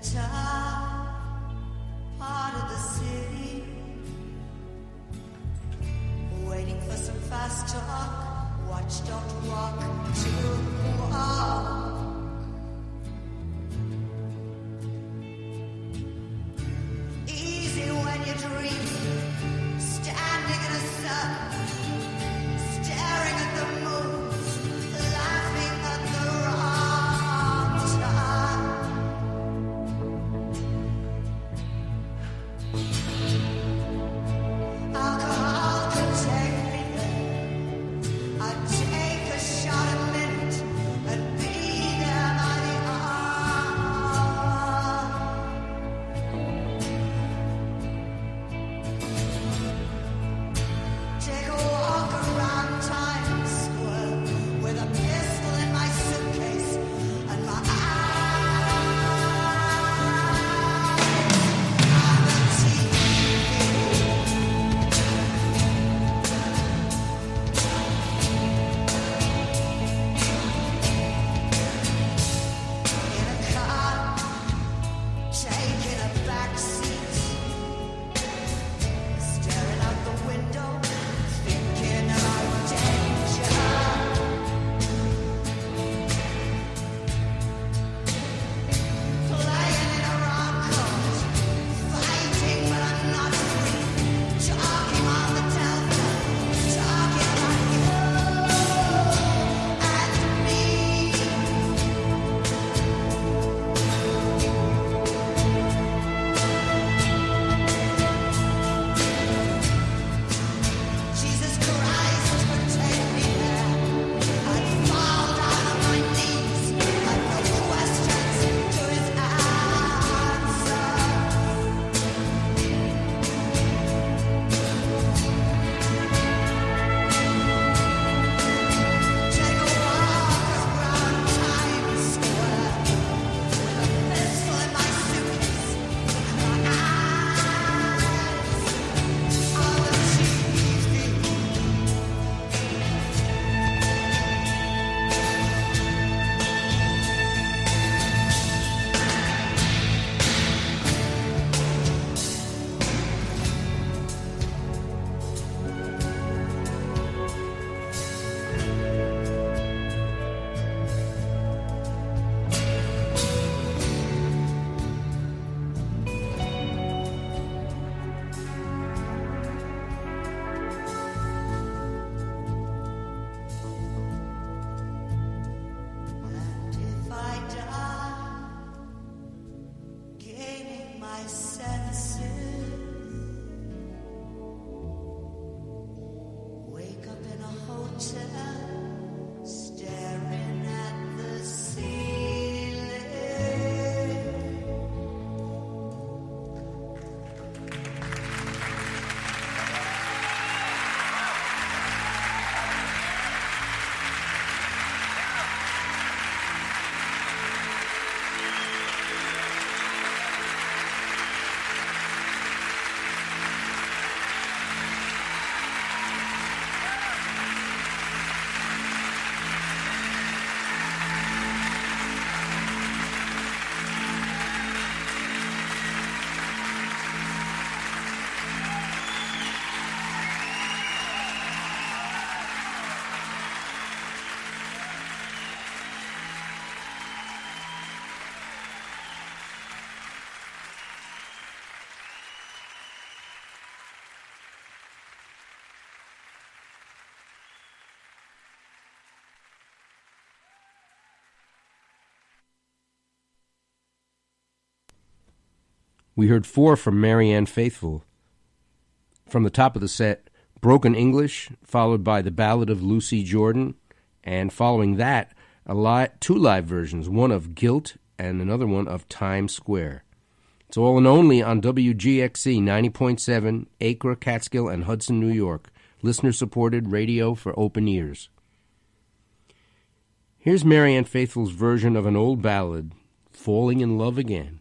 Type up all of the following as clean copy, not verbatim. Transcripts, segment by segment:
top part of the city, waiting for some fast talk. Watch, don't walk too far. Easy when you dream, standing in a sun, staring at the moon, laughing at the wrong time. Alcohol could take me there. I'd take a shot a minute and be there by the hour. Take a walk around Times Square with a pistol in my suitcase and my eyes on the TV. In a car, taking a back seat, staring out the window, thinking about danger. Playing in a wrong court, fighting but I'm not free. Talking on the telephone, talking about you and me. Jesus Christ would take me there. I'd fall down on my knees. I'd no questions to his answers. Take a walk around Times Square with a pistol in my suitcase and my eyes on the TV. And if I die, gaining my senses, wake up in a hotel, staring at the ceiling. We heard four from Marianne Faithfull. From the top of the set, Broken English, followed by the Ballad of Lucy Jordan, and following that, two live versions, one of Guilt and another one of Times Square. It's all and only on WGXC 90.7, Acre, Catskill, and Hudson, New York. Listener-supported radio for open ears. Here's Marianne Faithfull's version of an old ballad, Falling in Love Again.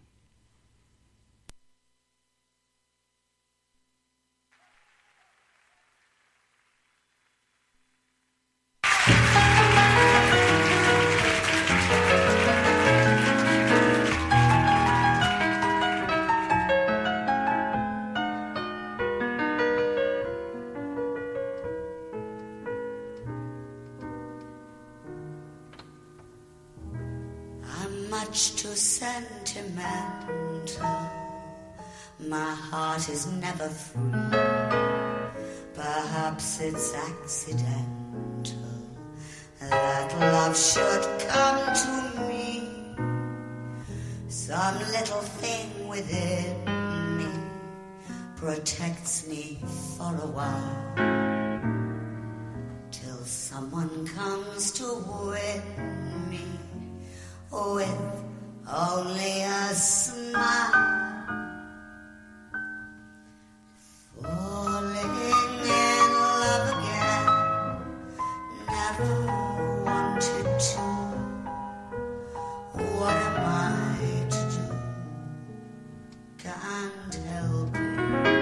much too sentimental. My heart is never free. Perhaps it's accidental that love should come to me. Some little thing within me protects me for a while, till someone comes to win me with only a smile. Falling in love again, never wanted to. What am I to do? Can't help it.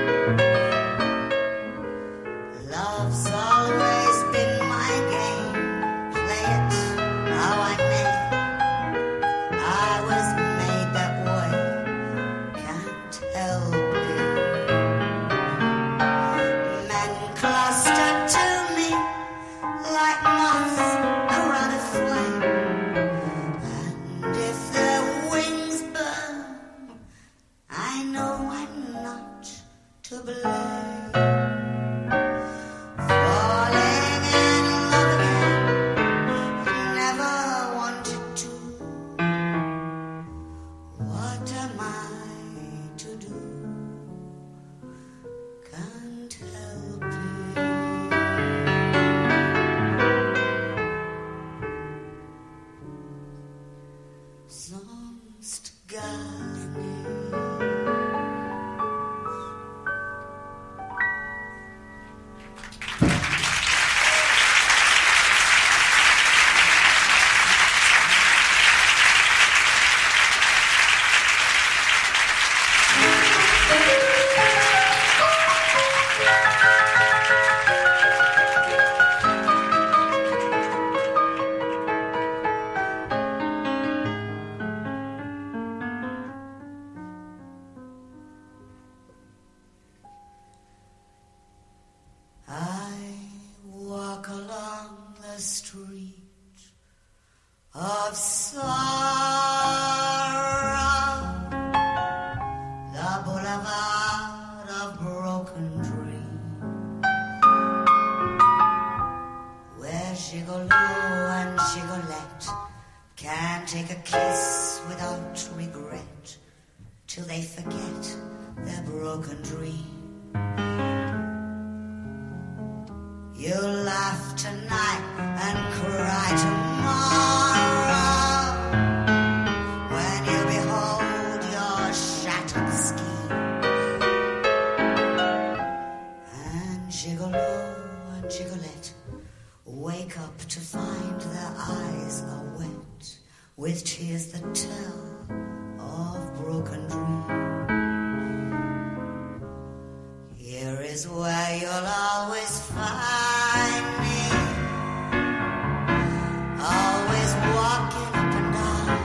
Love's always been my game. Play it how I may. I was made that way. Can't help it. Men cluster to me like moths around a flame. And if their wings burn, I know I'm not to blame. Falling in love again, never wanted to. What am I to do? Can't help it. Sonst gar nicht. I walk along the street of sorrow, the boulevard of broken dreams, where Gigolo and Gigolette can't take a kiss without regret, till they forget their broken dream. You laugh tonight and cry tomorrow when you behold your shattered scheme. And Gigolo and Gigolette wake up to find their eyes are wet with tears that tell of broken dreams. Here is where you'll always find me, always walking up and down.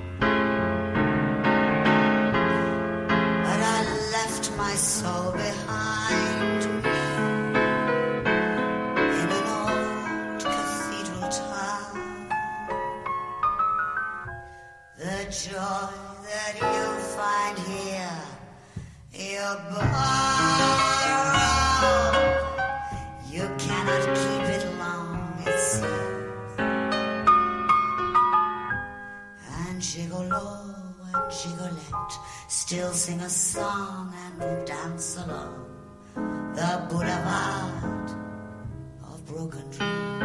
But I left my soul behind me in an old cathedral town. The joy that you find here, you borrow. You cannot keep it long, it seems. And Gigolo and Gigolette still sing a song and dance along the boulevard of broken dreams.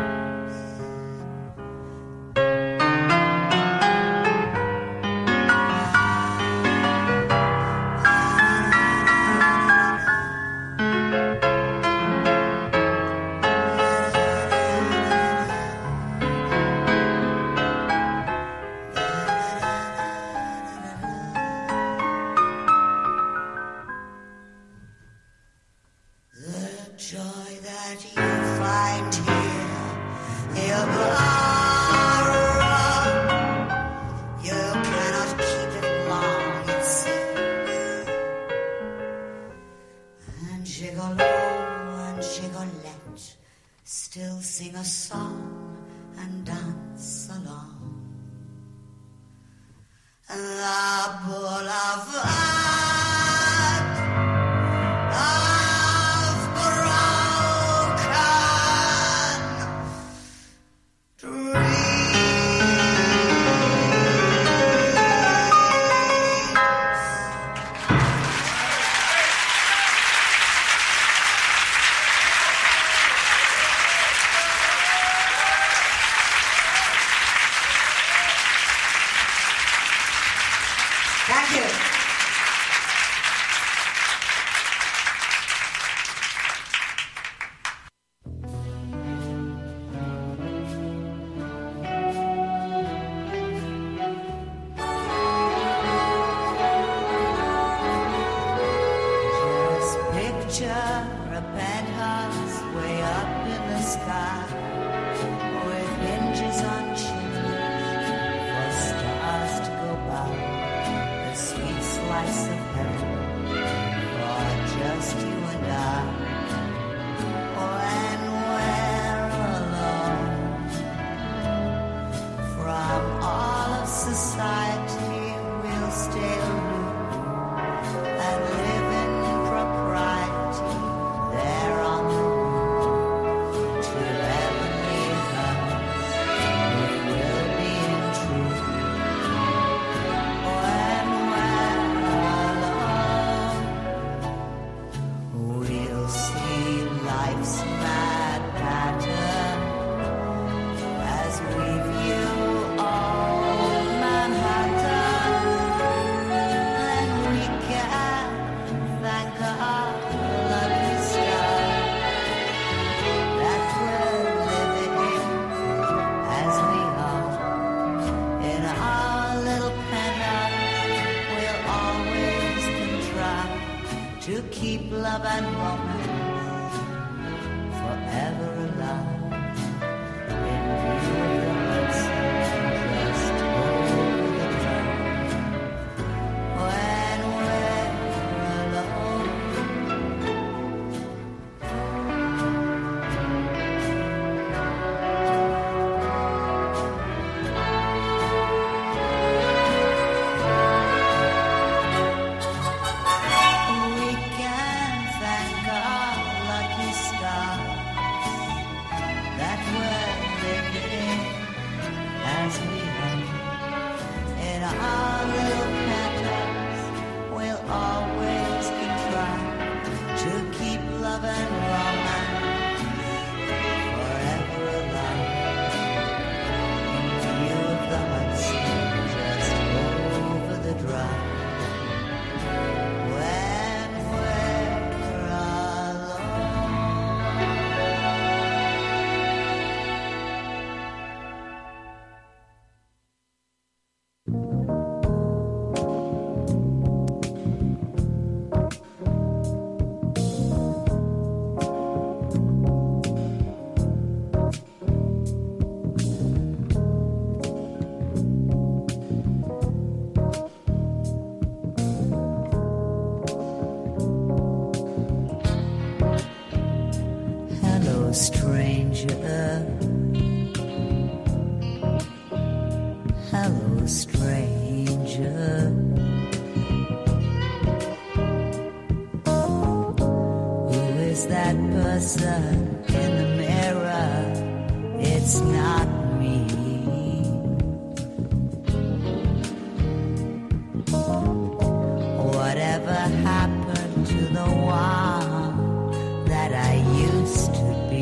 Still sing a song and dance along The boulevard of broken Thank you. Just picture a penthouse way up in the sky with hinges on chimneys for stars to go by. A sweet slice of heaven for just you and I. When we're alone from all of society, we'll stay aloof and live in propriety there on the roof. Till heavenly heavens we will be in truth. When we're alone, we'll see life's mad pattern as we view old Manhattan. And we can thank our lucky star that we're living as we are in our little penthouse. We'll always contrive to keep love and romance forever alive in view of the Hudson just over the drive. When we're alone, we can thank our lucky stars that we're living as we are in our little penthouse. We'll always contrive to keep love and romance forever alive in view of the Hudson just over the drive. When we're alone. Hello, stranger. Hello, stranger. Who is that person in the mirror? It's not me. Whatever happened to the one that I used to be?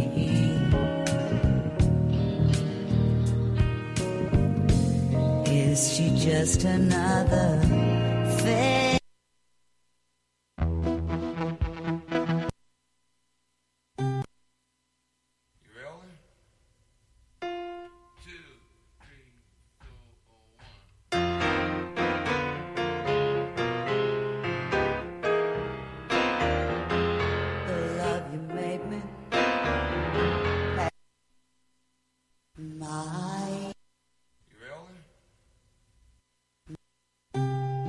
Is she just another thing? You ready? 2, 3, 4, 1. The love you made me. My You ready?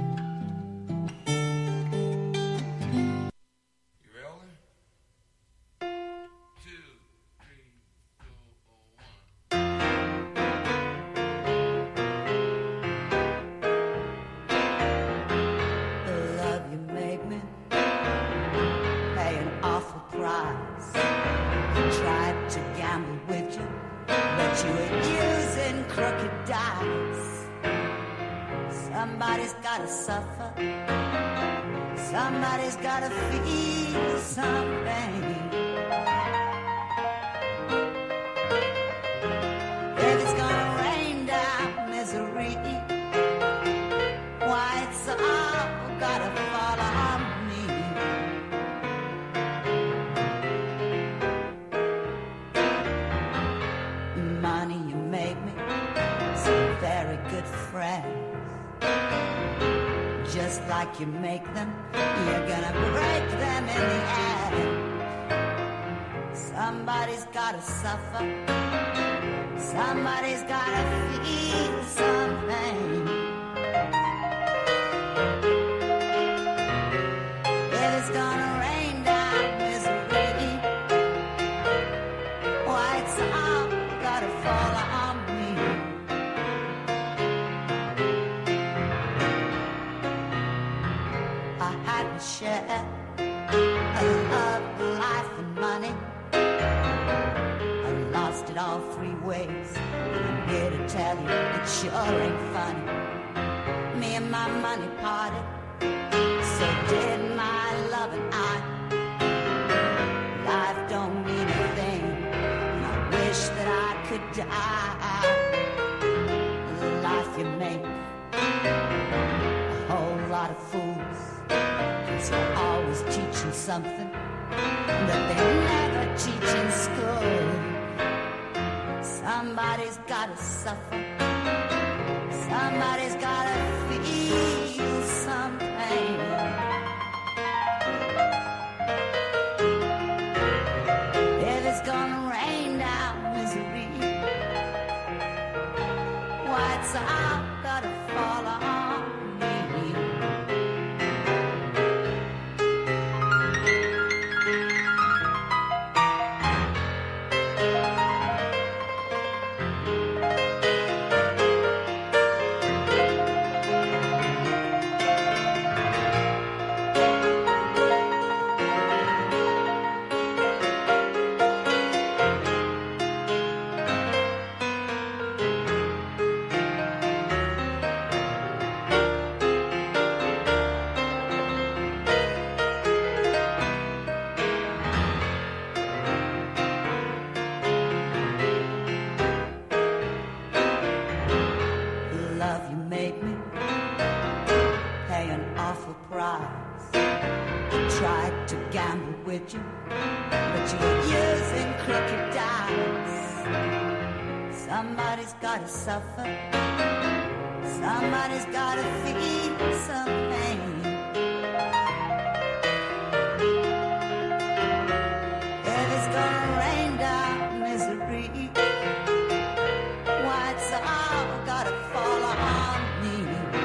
Somebody's gotta suffer. Somebody's gotta feel some pain. If it's gonna rain down misery, why it's all gotta fall on me. Money, you make me some very good friends. Just like you make them, you're gonna break them in the end. Somebody's gotta suffer. Somebody's gotta feel some pain. If it's gonna rain down misery, why it's all gotta fall on me. I had to share a love, life, and money. I lost it all three ways. I'm here to tell you it sure ain't funny. Me and my money parted, so did my love and I. Life don't mean a thing, and I wish that I could die. The life you make, a whole lot of fools, 'cause you're always teaching something that they never teach in school. Somebody's gotta suffer. Somebody's gotta feel some pain. If it's gonna rain down misery, why it's all gotta fall on me. Love, you made me pay an awful price. I tried to gamble with you, but you were using crooked dice. Somebody's gotta suffer. Somebody's gotta feel some pain. If it's gonna rain down misery, why it's all gotta fall on me.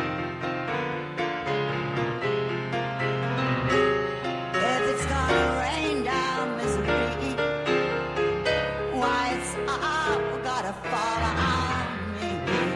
If it's gonna rain down misery, why it's all gotta fall on me.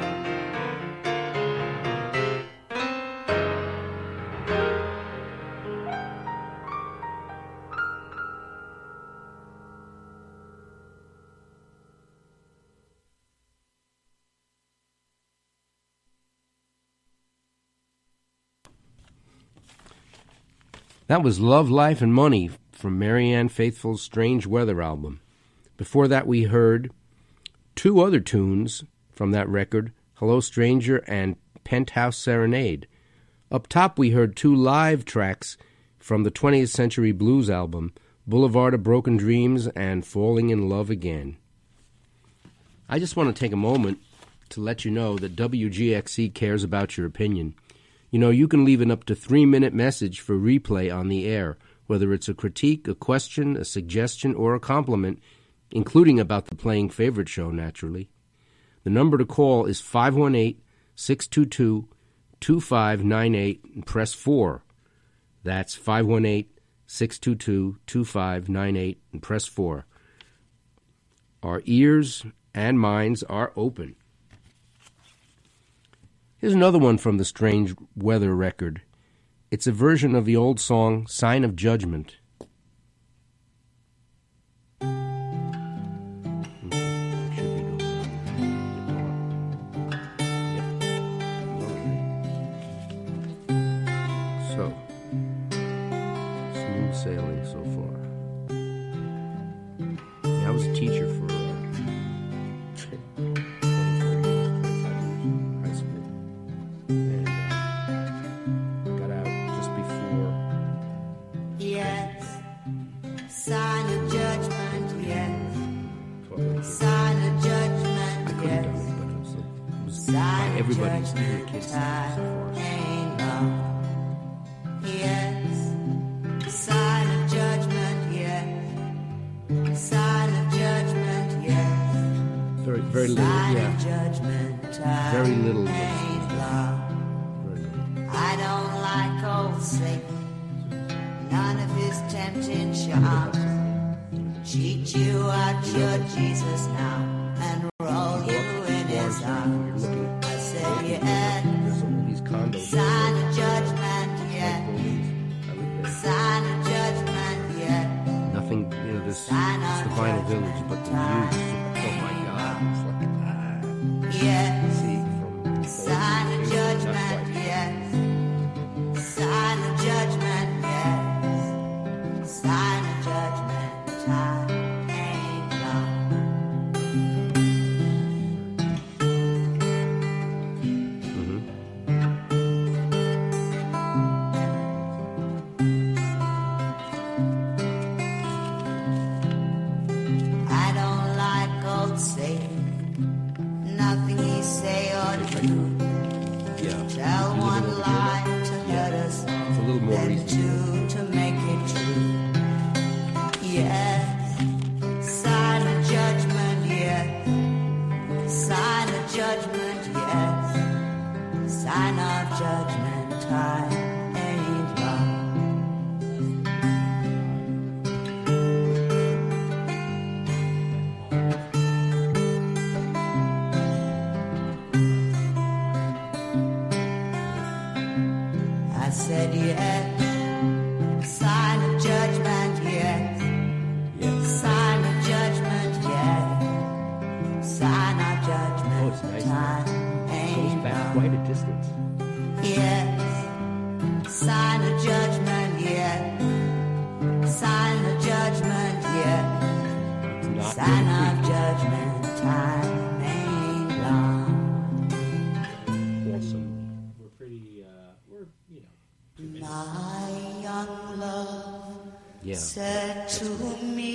That was Love, Life, and Money from Marianne Faithfull's Strange Weather album. Before that, we heard two other tunes from that record, Hello Stranger and Penthouse Serenade. Up top, we heard two live tracks from the 20th Century Blues album, Boulevard of Broken Dreams and Falling in Love Again. I just want to take a moment to let you know that WGXC cares about your opinion. You know, you can leave an up to 3-minute message for replay on the air, whether it's a critique, a question, a suggestion, or a compliment, including about the Playing Favorite show, naturally. The number to call is 518-622-2598 and press 4. That's 518-622-2598 and press 4. Our ears and minds are open. Here's another one from the Strange Weather record. It's a version of the old song, Sign of Judgment. smooth sailing so far. Yeah, I was a teacher for 25 years, high school. And I got out just before. Yes, sign of judgment, yes. 12 years. Sign of judgment, I could have done yes. it, but it was like, it was Sign by of everybody's, even the judgment, kids' so time far. ain't long. Yes, sign of judgment, yes. Sign of judgment, yes. Very, very little, Sign yeah. of judgment, time Very little. ain't long. Very little. I don't like old Satan, none of his tempting charms. Cheat you out your Jesus now and roll you in his arms. I said you had There's all these condos. sign of judgment, yeah. I live there. Sign of judgment, yeah. Nothing, this it's the Sign of vinyl village, judgment, but the time views, oh my God, it's like, Yeah. see, from Sign of judgment, yes. Sign of judgment, yes. Sign of judgment, time ain't long. I don't like old Satan, nothing he say or do. Yeah. Tell You live one in a- lie to hurt us all, It's a little more then reasonable. two to make it true. Yes, sign of judgment, yes. Sign of judgment, yes. Sign of judgment, time ain't long. I said yes, sign of judgment, yes. Yes. Sign of judgment, yes. Sign of judgment, Oh, it's nice. time Goes ain't back long. quite a distance. Yes, sign of judgment, yes. Sign of judgment, yes. It's not Sign really of judgment, time ain't long. awesome. We're pretty, we're, My young love Yeah. said to me,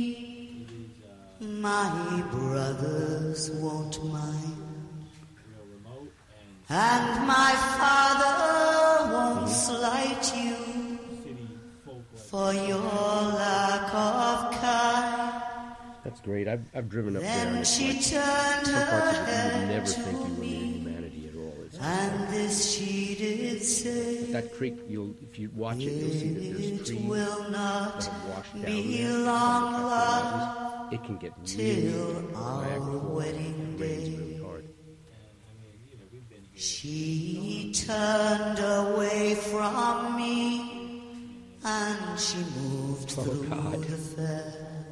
my brothers won't mind, real remote and and my father won't slight you city folk like for your lack of kind. That's great. I've driven up there. Then And it's she like, turned some her parts of it you would head never to think you were me, in humanity at all. It's, and this she did say, that creek, if you watch it, you'll see that there's it trees will that not have washed down be there. long, After love, that, it can get really till Niagara our Falls. wedding It rains day. really hard. we've been here. She turned away from me, and she moved through God. the fair.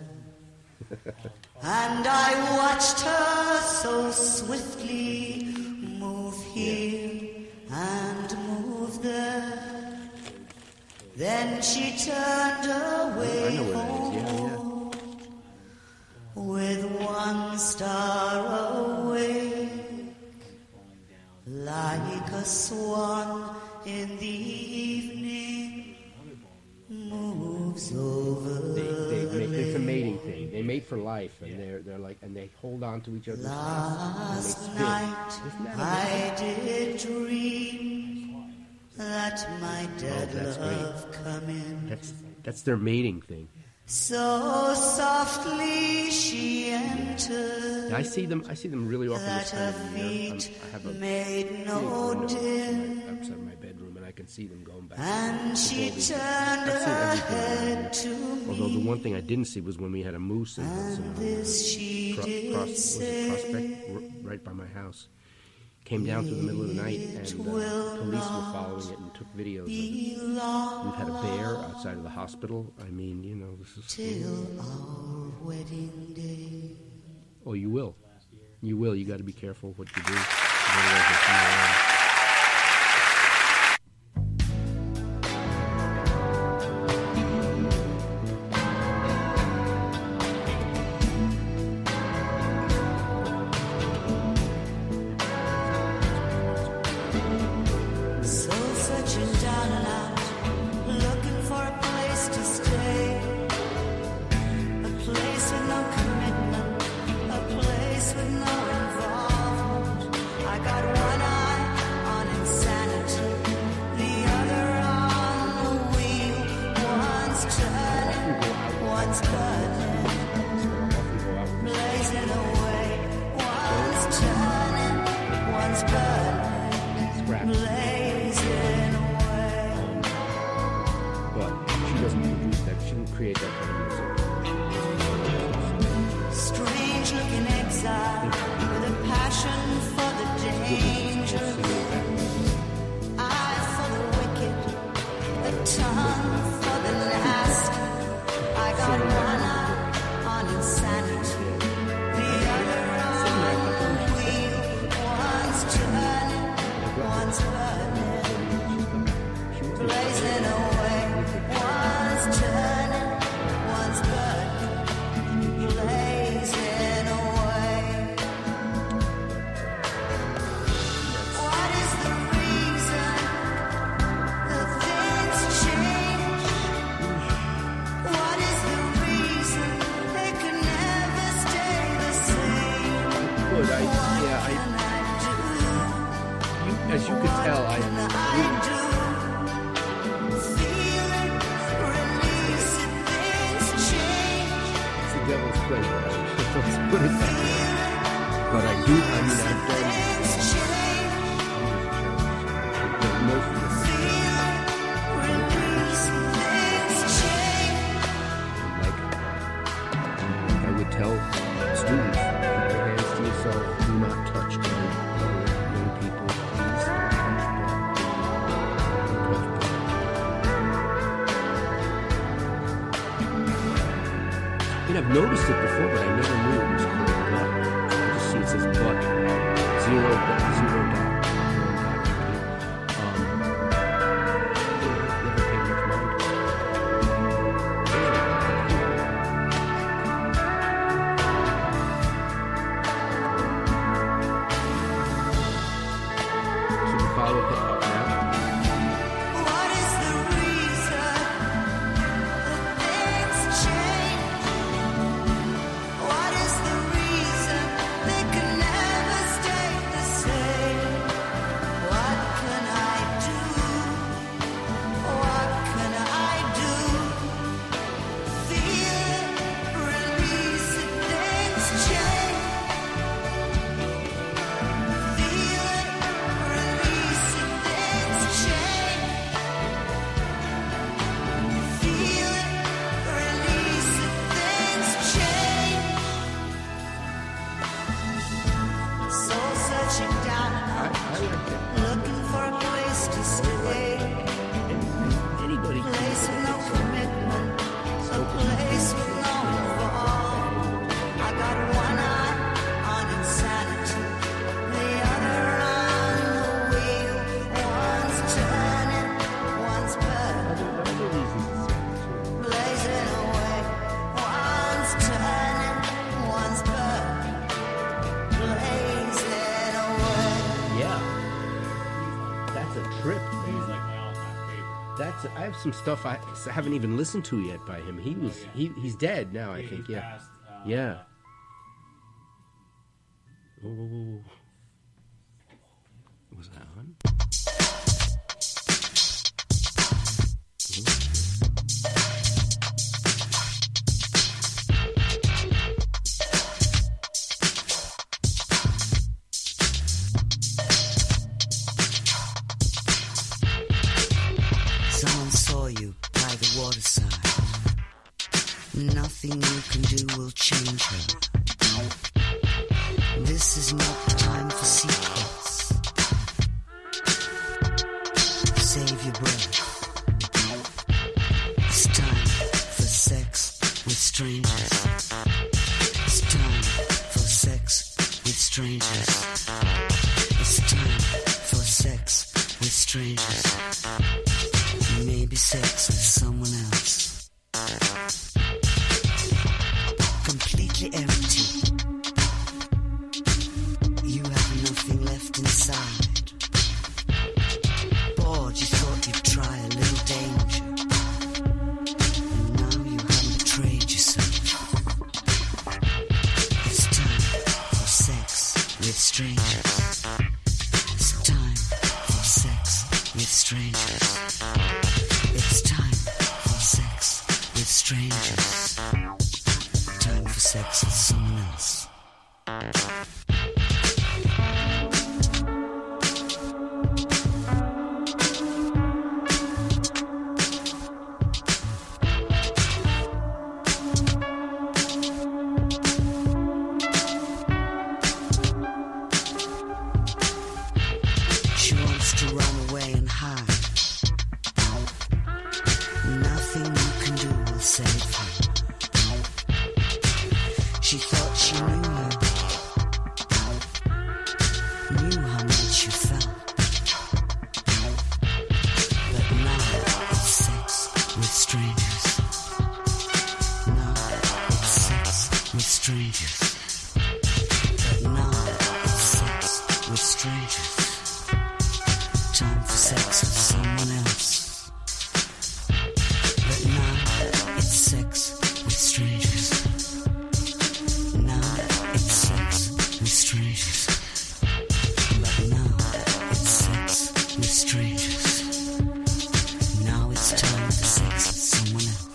And I watched her so swiftly move here and move there. Then she turned away I know where that is. Yeah, yeah. home with one star away, like a swan in the evening moves over. It's a mating thing. They mate for life, and they're like, and they hold on to each other's Last hands. night Isn't that I did dream that my dead that's great. love come in. That's their mating thing. So softly she entered. And I see them really often. That this her time of the year. feet I have a made big no window din, outside my bedroom, and I can see them going back. and she I've turned seen her everything around head here. to Although the me, one thing I didn't see was when we had a moose in and this she did Prospect, say, right by my house. Came down through the middle of the night, and police were following it and took videos of it. belong We've had a bear outside of the hospital. I mean, this is... till our wedding day. Oh, you will. You will. You got to be careful what you do. Otherwise they'll come around. one's burning, blazing away. One's turning, one's burning, blazing away. But she doesn't produce that. She didn't create that kind of music. Strange looking exile with a passion for the danger. Eye for the wicked, a tongue for the nasty. I got one eye on insanity, the other on the wheel. One's turning, one's burning, blazing away. One's turning, one's burning, blazing away. What is the reason that things change? What is the reason they can never stay the same? Good. What can I do? As you could tell, What can I do? Feel it, release it, things change. it's the devil's play. Let's put it that way. But I do. I mean, I've done Things change. most of them. Release it, things change. Like I would tell students, keep your hands to yourself. Do not touch other young people. Please don't touch blood. Don't touch blood. And I've noticed it before, but I never knew it was called butt. I just see it says butt. Zero dot. Never paid much mind to it. Should we follow hip hop now? What is the reason that things change? What is the reason they can never stay the same? What can I do? What can I do? Feel it, release it, things change. Feel it, release it, things change. Feel it, release it, things change. Soul searching down and I out, like that. looking for a place to stay. Anybody can Place with no commitment, a place with no involvement. I got one eye on insanity, the other on the wheel. One's turning, one's burning, other reasons to say it, too. blazing away. One's turning, one's burning, blazing away. Yeah. That's a trip. He's like my all-time favorite. That's I have some stuff I haven't even listened to yet by him. He was he's dead now, I think. He Yeah. passed, Yeah. Oh. Was that on? Someone saw you by the waterside. Nothing you can do will change her. This is not time for secrets. Save your breath. It's time for sex with strangers. It's time for sex with strangers. It's time for sex with strangers. Maybe sex with someone else. Completely empty. You have nothing left inside. Bored, you thought you'd try a little danger. And now you haven't betrayed yourself. with strangers. Time for sex with someone else. She wants to run away and hide. Nothing you can do will save her. She thought she knew how much you felt. But now it's sex with strangers. Now it's sex with strangers. But now it's sex with strangers. Time for sex with someone else. But now it's sex with strangers. Now it's sex with strangers. But now it's sex with strangers. Now it's time for sex with someone else.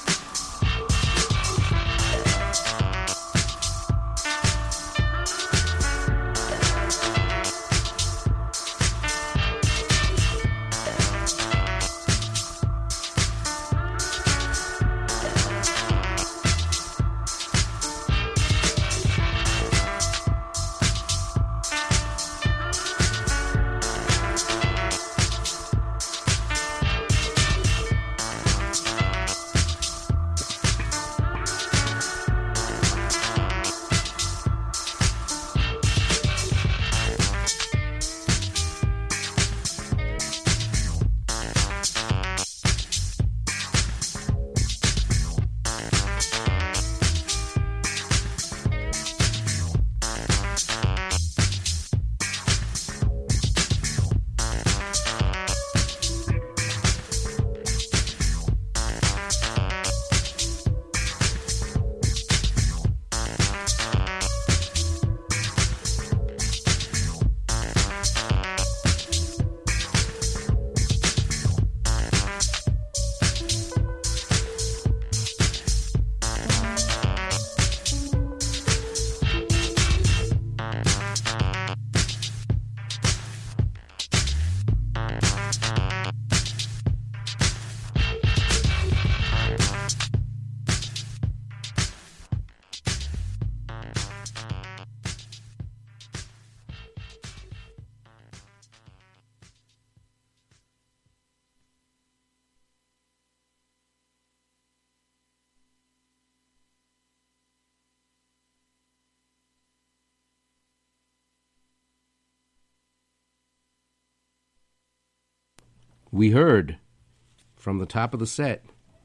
We heard from the top of the set,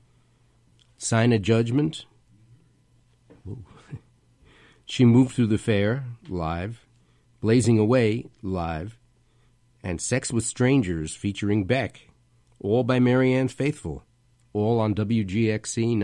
Sign of Judgment. Ooh. She Moved Through the Fair, live. Blazing Away, live. And Sex with Strangers, featuring Beck, all by Marianne Faithfull, all on WGXC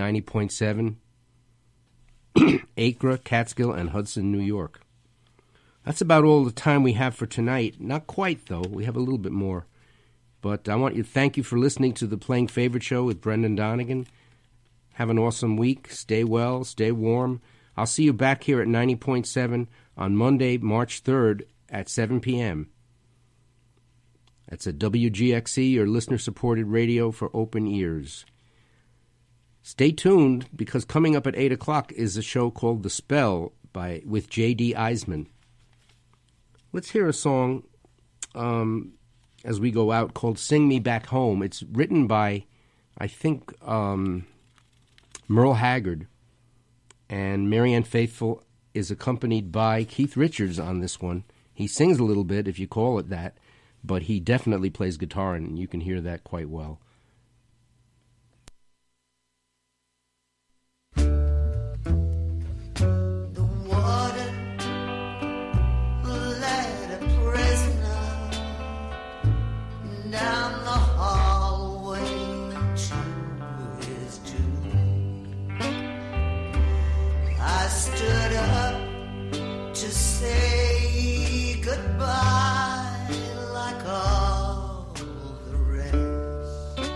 90.7, Acre, Catskill, and Hudson, New York. That's about all the time we have for tonight. Not quite, though. We have a little bit more. But I want you to thank you for listening to the Playing Favorite Show with Brendan Donegan. Have an awesome week. Stay well. Stay warm. I'll see you back here at 90.7 on Monday, March 3rd at 7 p.m. That's at WGXC, your listener-supported radio for open ears. Stay tuned, because coming up at 8 o'clock is a show called The Spell with J.D. Eisman. Let's hear a song as we go out called Sing Me Back Home. It's written by, I think, Merle Haggard, and Marianne Faithfull is accompanied by Keith Richards on this one. He sings a little bit, if you call it that, but he definitely plays guitar, and you can hear that quite well. Down the hallway to his doom. I stood up to say goodbye like all the rest.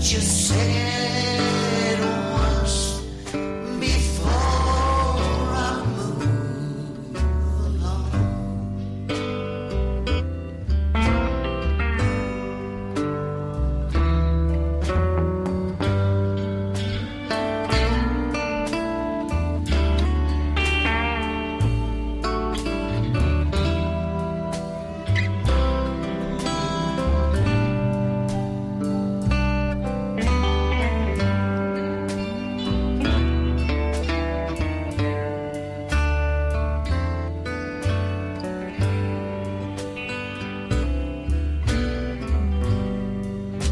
you say